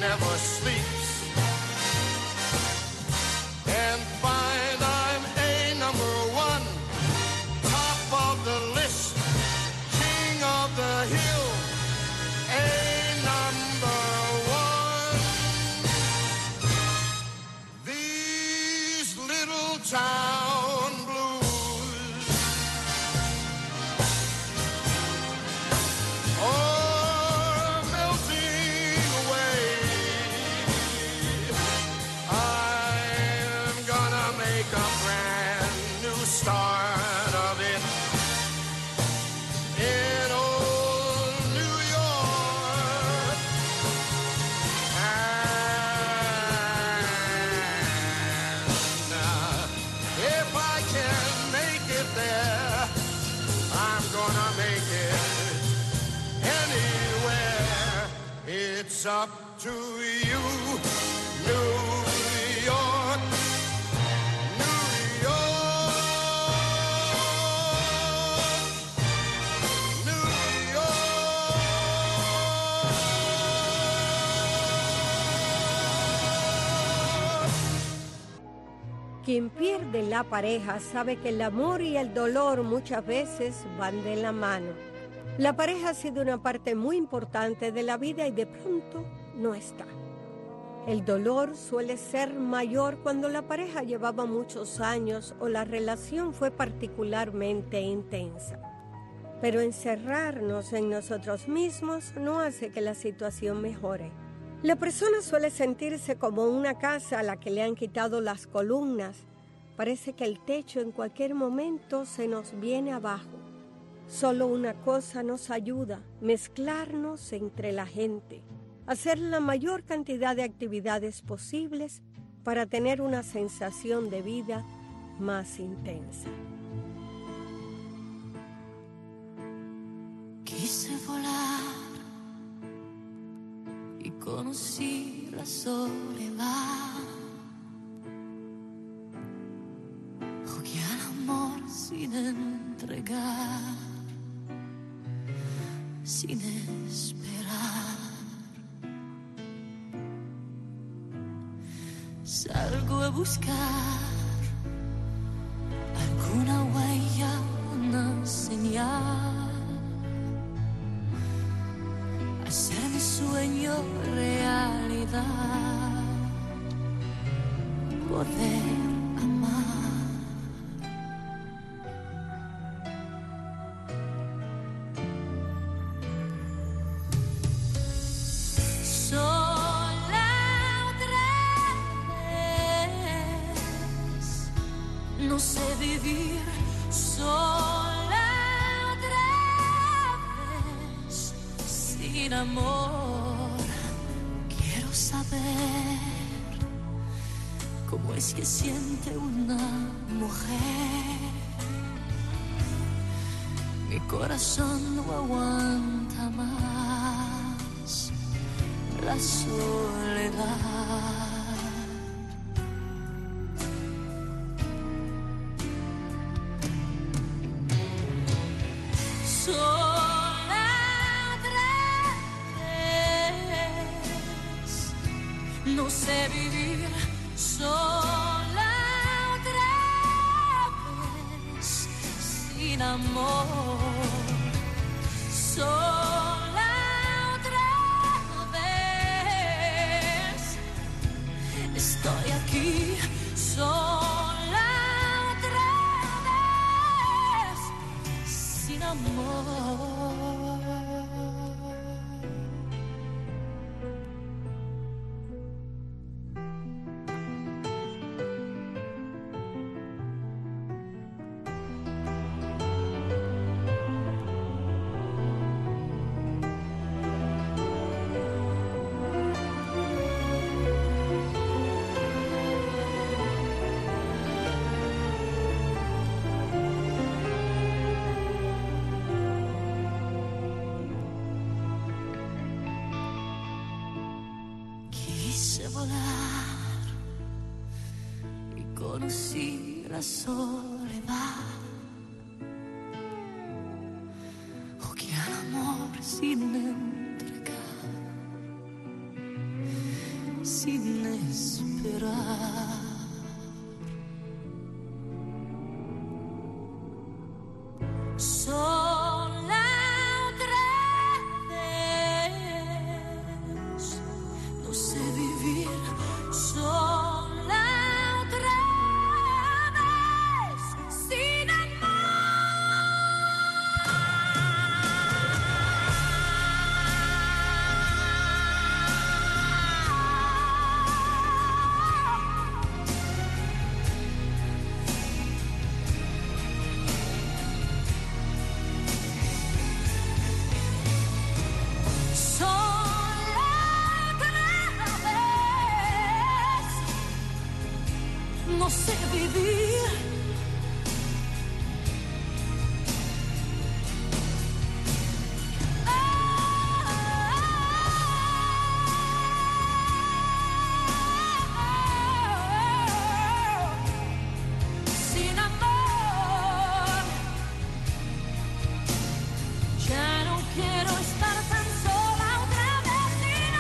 never sleeps, and find I'm a number one, top of the list, king of the hill, a number one. These little town blues are melting away. I'm gonna make a brand new start of it in old New York. And if I can make it there, I'm gonna make it anywhere. It's up to you, New York, New York, New York. Quien pierde la pareja sabe que el amor y el dolor muchas veces van de la mano. La pareja ha sido una parte muy importante de la vida y de pronto no está. El dolor suele ser mayor cuando la pareja llevaba muchos años o la relación fue particularmente intensa. Pero encerrarnos en nosotros mismos no hace que la situación mejore. La persona suele sentirse como una casa a la que le han quitado las columnas. Parece que el techo en cualquier momento se nos viene abajo. Solo una cosa nos ayuda: mezclarnos entre la gente, hacer la mayor cantidad de actividades posibles para tener una sensación de vida más intensa. Quise volar y conocí la soledad. Jugué al amor sin entregar, sin esperar. Salgo a buscar alguna huella, una señal, hacer mi sueño realidad, poder amar. No sé vivir sola otra vez, sin amor. Quiero saber cómo es que siente una mujer. Mi corazón no aguanta más la soledad. Sola otra vez, no sé vivir sola otra vez, sin amor. Sola otra vez, estoy aquí sola otra vez, sin amor. Quise volar y conocí la soledad. Jugué al amor sin entregar, sin esperar. Sola otra vez, no sé vivir sola otra vez, sin no sé vivir. Sin amor, ya no quiero estar tan sola otra vez. Sin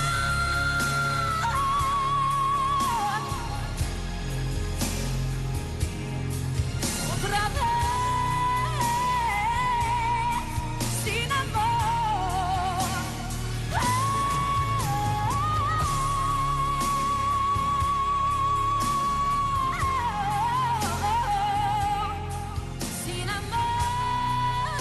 amor, otra vez, sin amor. Sin amor.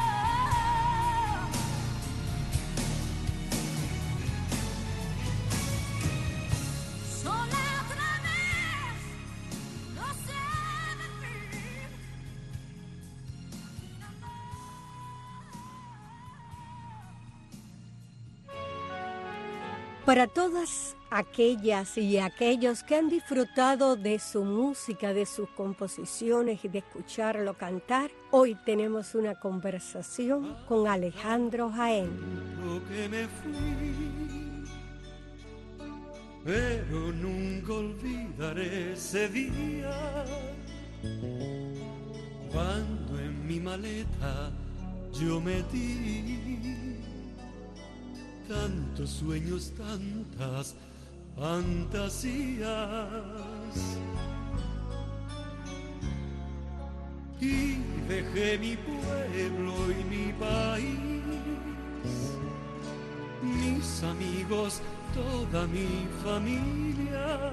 Sola otra vez, no sé vivir. Para todas aquellas y aquellos que han disfrutado de su música, de sus composiciones y de escucharlo cantar, hoy tenemos una conversación con Alejandro Jaén. Lo que me fui, pero nunca olvidaré ese día cuando en mi maleta yo metí tantos sueños, tantas fantasías, y dejé mi pueblo y mi país, mis amigos, toda mi familia,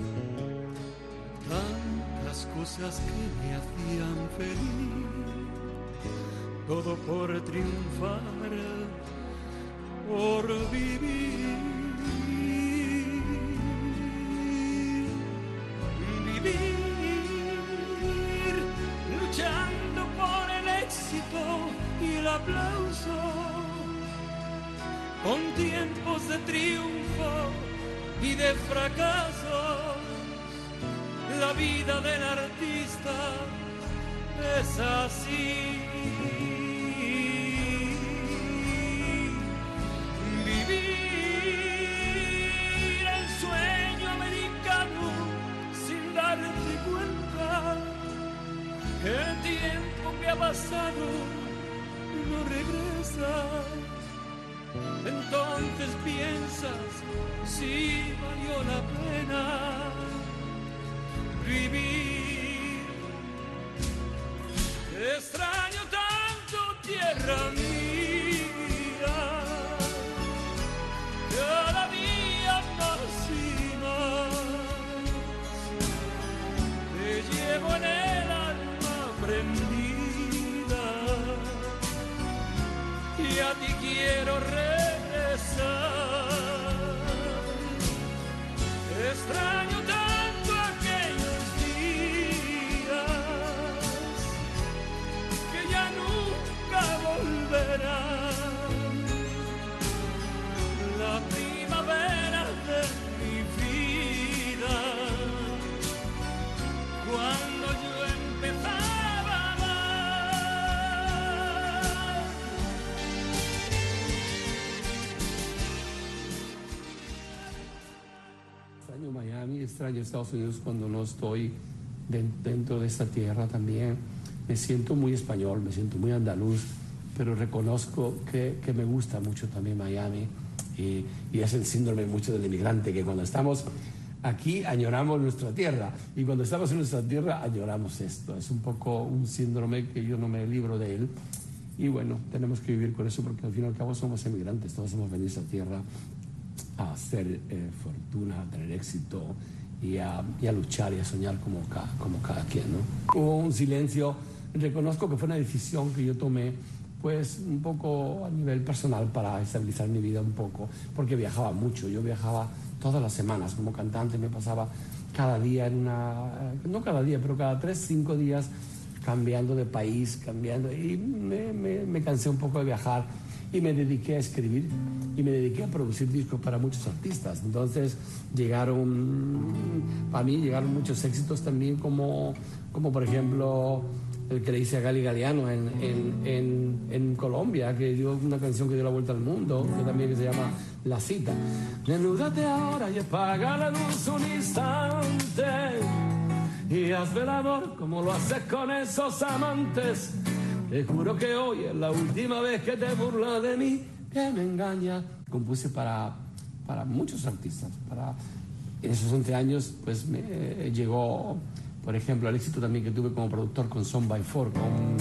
tantas cosas que me hacían feliz, todo por triunfar, por vivir, vivir, luchando por el éxito y el aplauso, con tiempos de triunfo y de fracasos. La vida del artista es así. Vivir el sueño americano sin darte cuenta que el tiempo que ha pasado no regresa. Entonces piensas si valió la pena vivir. Extraño tanto tierra mía, cada día más y más. Te llevo en el alma prendida y a ti quiero regresar. Extraño tanto aquellos días que ya nunca volverán. La primavera de mi vida, cuando yo empezaba a amar. Extraño Miami, extraño Estados Unidos cuando no estoy dentro de esta tierra también. Me siento muy español, me siento muy andaluz, pero reconozco que me gusta mucho también Miami y es el síndrome mucho del inmigrante, que cuando estamos aquí añoramos nuestra tierra y cuando estamos en nuestra tierra añoramos esto. Es un poco un síndrome que yo no me libro de él y bueno, tenemos que vivir con eso porque al fin y al cabo somos emigrantes, todos hemos venido a esta tierra a hacer fortuna, a tener éxito y a luchar y a soñar como cada quien, ¿no? Hubo un silencio, reconozco que fue una decisión que yo tomé pues un poco a nivel personal para estabilizar mi vida un poco, porque viajaba mucho, yo viajaba todas las semanas como cantante, me pasaba cada día no cada día, pero cada 3-5 días cambiando de país, y me cansé un poco de viajar y me dediqué a escribir y me dediqué a producir discos para muchos artistas. Entonces para mí llegaron muchos éxitos también como por ejemplo el que le hice a Gali Galiano en Colombia, que dio una canción que dio la vuelta al mundo, que también se llama La Cita. Desnúdate ahora y apaga la luz un instante y hazme el amor como lo haces con esos amantes. Te juro que hoy es la última vez que te burlas de mí, que me engaña. Compuse para muchos artistas. En esos 11 años pues me llegó, por ejemplo, el éxito también que tuve como productor con Son by Four, con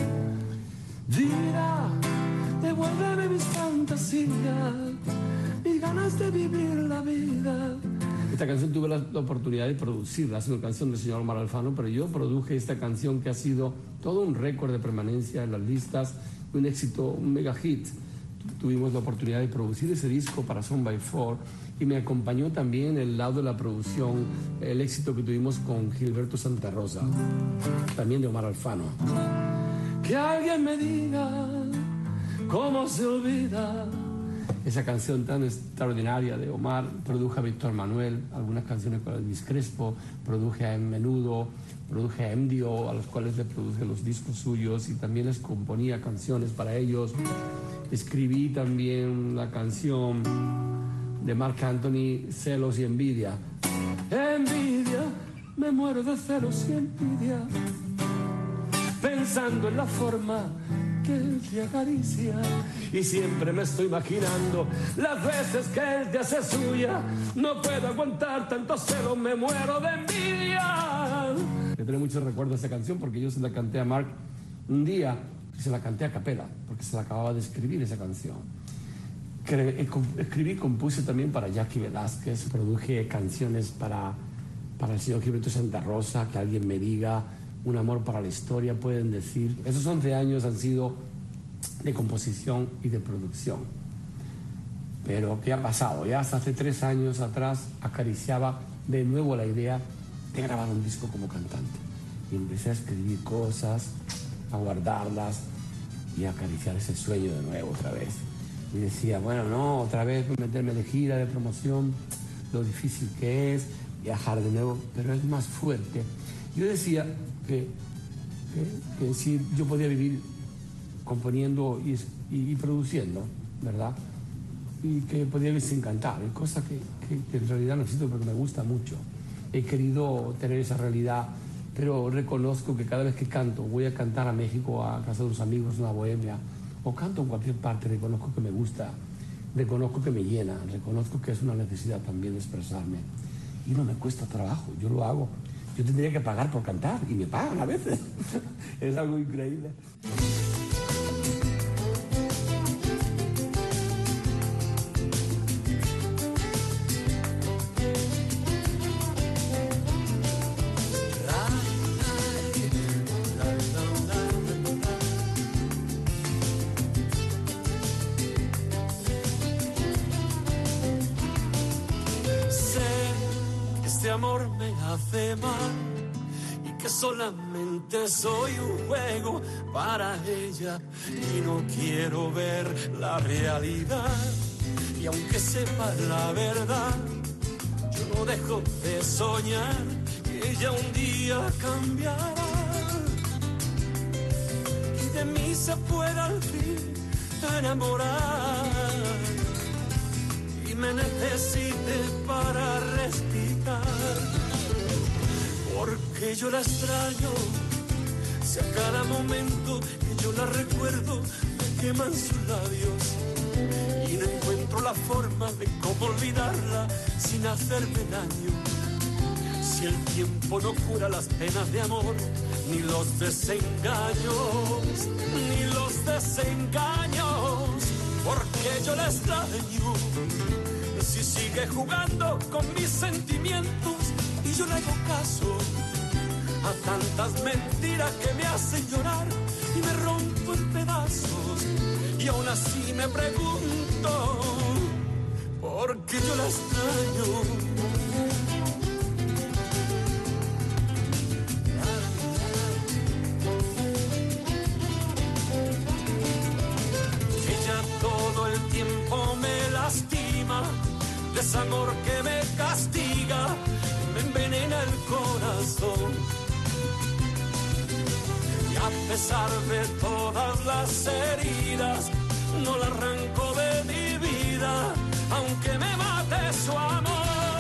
Mira, devuélveme mis fantasías, mis ganas de vivir la vida. Esta canción tuve la oportunidad de producirla, es una canción del señor Omar Alfano, pero yo produje esta canción que ha sido todo un récord de permanencia en las listas, un éxito, un mega hit. Tuvimos la oportunidad de producir ese disco para Son by Four y me acompañó también el lado de la producción, el éxito que tuvimos con Gilberto Santa Rosa, también de Omar Alfano. Que alguien me diga cómo se olvida. Esa canción tan extraordinaria de Omar, produje a Víctor Manuel, algunas canciones con Elvis Crespo, produje a Menudo, produje a Emdio, a los cuales le produje los discos suyos y también les componía canciones para ellos. Escribí también la canción de Marc Anthony, Celos y Envidia. Envidia, me muero de celos y envidia, pensando en la forma que él te acaricia, y siempre me estoy imaginando las veces que él te hace suya. No puedo aguantar tanto celo, me muero de envidia. Yo tengo muchos recuerdos de esta canción porque yo se la canté a Marc un día y se la canté a capela porque se la acababa de escribir esa canción. Escribí y compuse también para Jackie Velázquez, produje canciones para el señor Gilberto Santa Rosa, Que alguien me diga, Un amor para la historia, pueden decir. Esos 11 años han sido de composición y de producción. Pero ¿qué ha pasado? Ya hasta hace 3 años atrás acariciaba de nuevo la idea de grabar un disco como cantante. Y empecé a escribir cosas, a guardarlas y a acariciar ese sueño de nuevo otra vez. Y decía, bueno, no, otra vez meterme de gira, de promoción, lo difícil que es, viajar de nuevo, pero es más fuerte. Yo decía que si yo podía vivir componiendo y produciendo, ¿verdad? Y que podía vivir sin cantar, cosa que en realidad no necesito porque me gusta mucho. He querido tener esa realidad, pero reconozco que cada vez que canto, voy a cantar a México, a casa de unos amigos, una bohemia, o canto en cualquier parte, reconozco que me gusta, reconozco que me llena, reconozco que es una necesidad también de expresarme. Y no me cuesta trabajo, yo lo hago. Yo tendría que pagar por cantar y me pagan a veces. Es algo increíble. Amor me hace mal y que solamente soy un juego para ella y no quiero ver la realidad. Y aunque sepa la verdad, yo no dejo de soñar que ella un día cambiará y de mí se pueda al fin enamorar y me necesite para respirar. Porque yo la extraño, si a cada momento que yo la recuerdo me queman sus labios y no encuentro la forma de cómo olvidarla sin hacerme daño. Si el tiempo no cura las penas de amor, ni los desengaños, porque yo la extraño. Si sigue jugando con mis sentimientos y yo le hago caso a tantas mentiras que me hacen llorar y me rompo en pedazos, y aún así me pregunto por qué yo la extraño. Ella todo el tiempo me lastima, desamor que me castiga, me envenena el corazón. Y a pesar de todas las heridas, no la arranco de mi vida, aunque me mate su amor.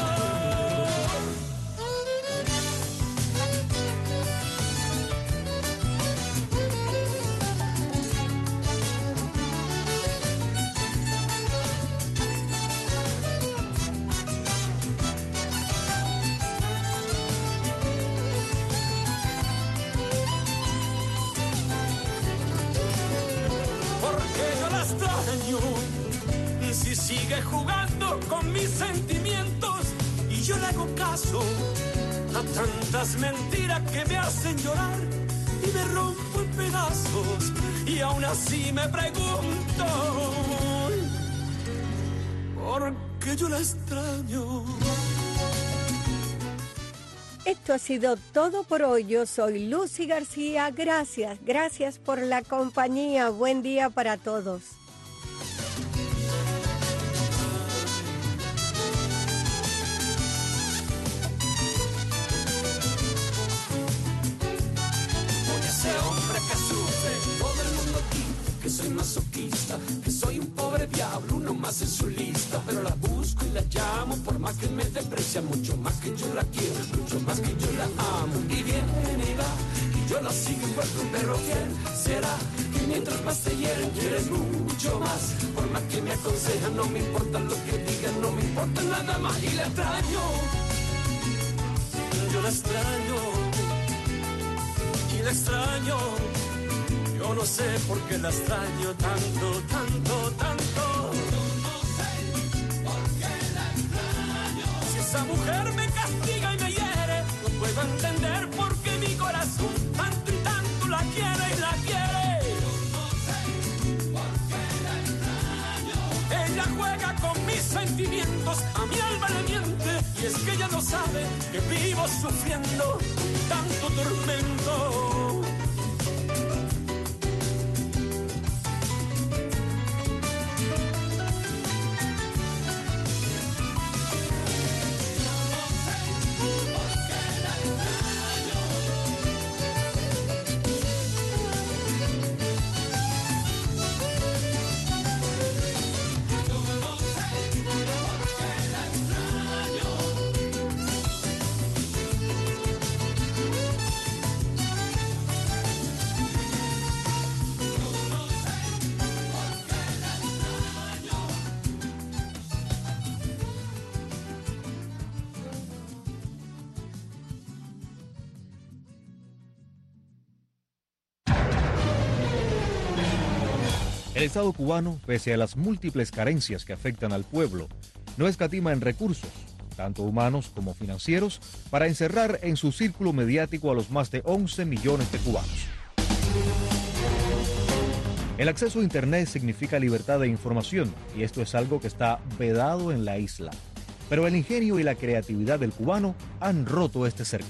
Si sigue jugando con mis sentimientos y yo le hago caso a tantas mentiras que me hacen llorar y me rompo en pedazos, y aún así me pregunto por qué yo la extraño. Esto ha sido todo por hoy. Yo soy Lucy García. Gracias por la compañía. Buen día para todos. Soy masoquista, que soy un pobre diablo, uno más en su lista, pero la busco y la llamo, por más que me desprecia, mucho más que yo la quiero, mucho más que yo la amo, y viene y va, y yo la sigo igual que un perro fiel. Será que mientras más te hieren, quieres mucho más, por más que me aconsejan, no me importa lo que digan, no me importa nada más, y la extraño, yo la extraño, y la extraño. Yo no sé por qué la extraño tanto, tanto, tanto. Yo no sé por qué la extraño. Si esa mujer me castiga y me hiere, no puedo entender por qué mi corazón tanto y tanto la quiere y la quiere. Yo no sé por qué la extraño. Ella juega con mis sentimientos, a mi alma le miente, y es que ella no sabe que vivo sufriendo tanto tormento. El Estado cubano, pese a las múltiples carencias que afectan al pueblo, no escatima en recursos, tanto humanos como financieros, para encerrar en su círculo mediático a los más de 11 millones de cubanos. El acceso a Internet significa libertad de información, y esto es algo que está vedado en la isla. Pero el ingenio y la creatividad del cubano han roto este cerco.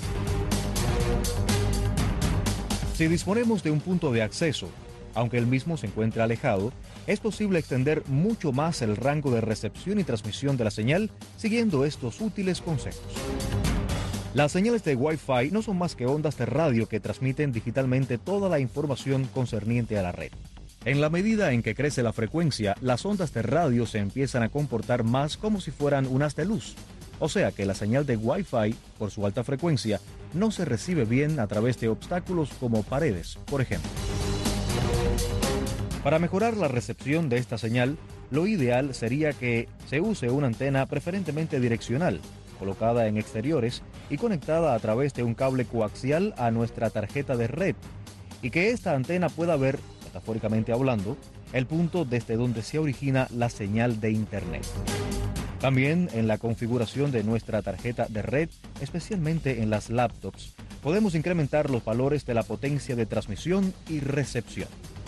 Si disponemos de un punto de acceso, aunque el mismo se encuentre alejado, es posible extender mucho más el rango de recepción y transmisión de la señal siguiendo estos útiles consejos. Las señales de Wi-Fi no son más que ondas de radio que transmiten digitalmente toda la información concerniente a la red. En la medida en que crece la frecuencia, las ondas de radio se empiezan a comportar más como si fueran un haz de luz. O sea que la señal de Wi-Fi, por su alta frecuencia, no se recibe bien a través de obstáculos como paredes, por ejemplo. Para mejorar la recepción de esta señal, lo ideal sería que se use una antena preferentemente direccional, colocada en exteriores y conectada a través de un cable coaxial a nuestra tarjeta de red, y que esta antena pueda ver, metafóricamente hablando, el punto desde donde se origina la señal de Internet. También en la configuración de nuestra tarjeta de red, especialmente en las laptops, podemos incrementar los valores de la potencia de transmisión y recepción.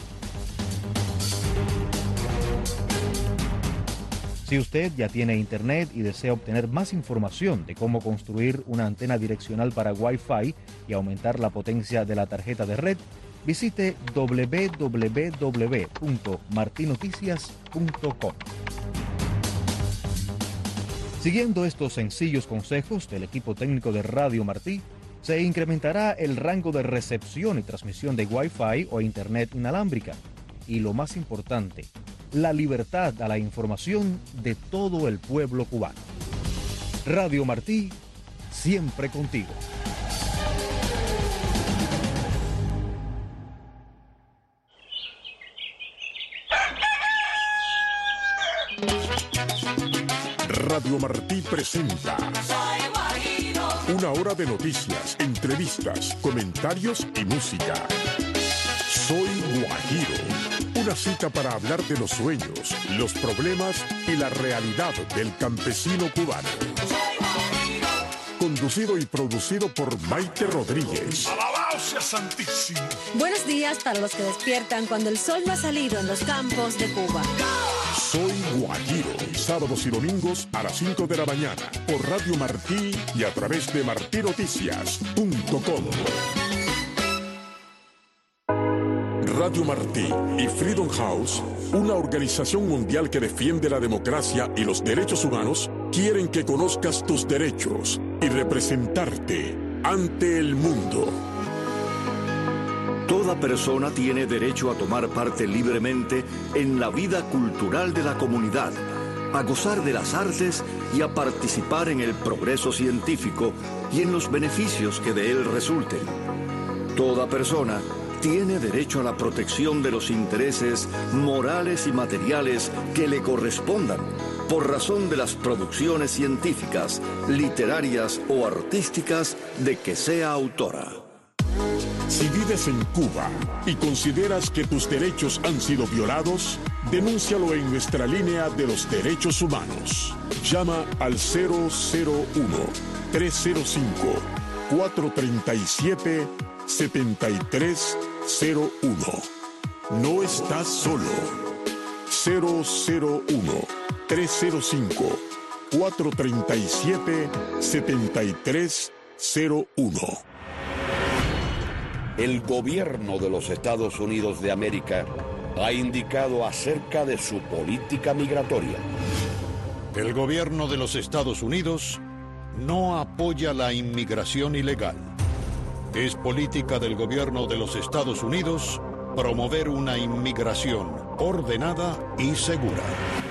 Si usted ya tiene Internet y desea obtener más información de cómo construir una antena direccional para Wi-Fi y aumentar la potencia de la tarjeta de red, visite www.martinoticias.com. Siguiendo estos sencillos consejos del equipo técnico de Radio Martí, se incrementará el rango de recepción y transmisión de Wi-Fi o Internet inalámbrica. Y lo más importante, la libertad a la información de todo el pueblo cubano. Radio Martí, siempre contigo. Radio Martí presenta una hora de noticias, entrevistas, comentarios y música. Soy Guajiro, una cita para hablar de los sueños, los problemas y la realidad del campesino cubano. Conducido y producido por Maite Rodríguez. ¡Alabado sea Santísimo! Buenos días para los que despiertan cuando el sol no ha salido en los campos de Cuba. Soy Guajiro, sábados y domingos a las 5 de la mañana por Radio Martí y a través de martinoticias.com. Radio Martí y Freedom House, una organización mundial que defiende la democracia y los derechos humanos, quieren que conozcas tus derechos y representarte ante el mundo. Toda persona tiene derecho a tomar parte libremente en la vida cultural de la comunidad, a gozar de las artes y a participar en el progreso científico y en los beneficios que de él resulten. Toda persona tiene derecho a la protección de los intereses morales y materiales que le correspondan por razón de las producciones científicas, literarias o artísticas de que sea autora. Si vives en Cuba y consideras que tus derechos han sido violados, denúncialo en nuestra línea de los derechos humanos. Llama al 001-305-437-7301. No estás solo. 001-305-437-7301. El gobierno de los Estados Unidos de América ha indicado acerca de su política migratoria. El gobierno de los Estados Unidos no apoya la inmigración ilegal. Es política del gobierno de los Estados Unidos promover una inmigración ordenada y segura.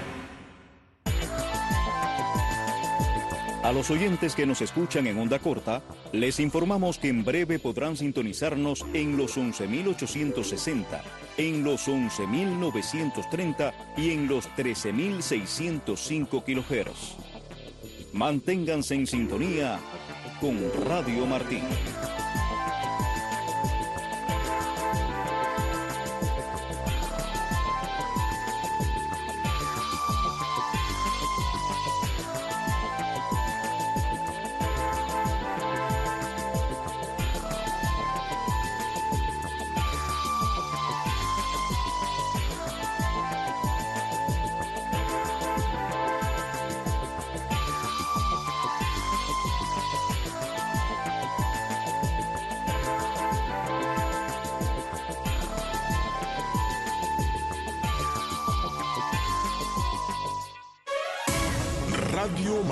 A los oyentes que nos escuchan en onda corta, les informamos que en breve podrán sintonizarnos en los 11.860, en los 11.930 y en los 13.605 kHz. Manténganse en sintonía con Radio Martí. Radio